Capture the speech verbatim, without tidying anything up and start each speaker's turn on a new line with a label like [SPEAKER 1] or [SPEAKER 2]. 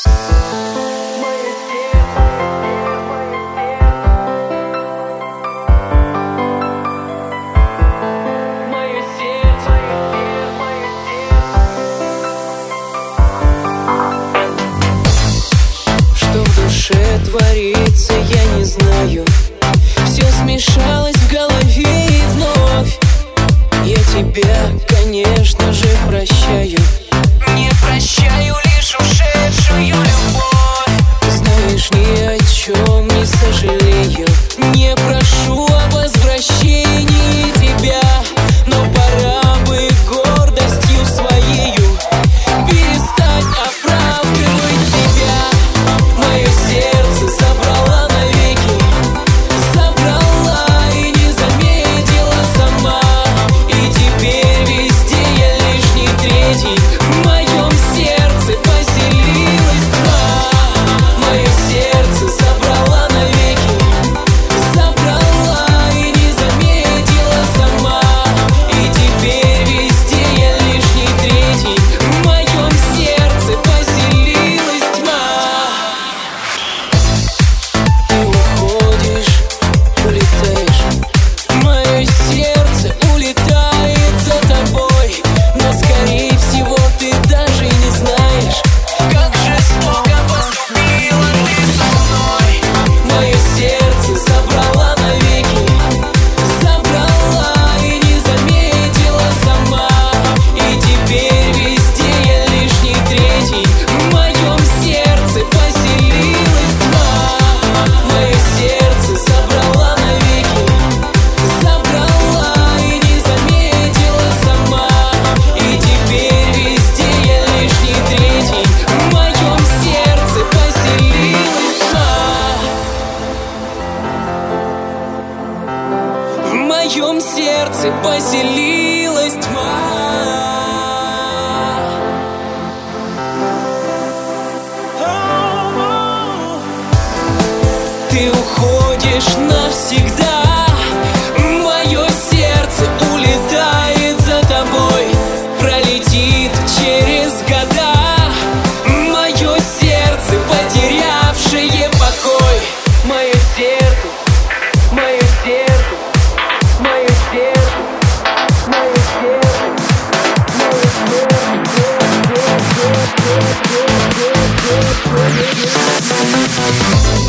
[SPEAKER 1] Творится, я не знаю. Все смешалось в голове и вновь. Я тебя, конечно же, прощаю. Не прощаю лишь ушедшую любовь. Знаешь, ни о чем не сожалею. Не прошу о возвращении тебя, но пора бы гордостью своею перестать оправдывать тебя. Мое сердце забрала навеки, забрала и не заметила сама. И теперь везде я лишний третий. В моем сердце поселилась тьма. Мое сердце забрала навеки, забрала и не заметила сама. И теперь везде я лишний третий. В моем сердце поселилась тьма. Улетаешь, мое сердце улетает за тобой, но скорее всего ты даже не знаешь, как жестоко поступила ты со мной. Мое сердце забрала навеки, забрала и не заметила сама. И теперь везде я лишний третий. В моем сердце поселилась тьма. Мое сердце забрала навеки, забрала и не заметила сама. И теперь везде я лишний третий. В моем сердце поселилась тьма. В моем сердце поселилась тьма. Ты уходишь навсегда. Мое сердце улетает за тобой, пролетит через года. Мое сердце, потерявшее покой. Мое сердце, мое сердце, мое сердце, мое сердце, мое сердце.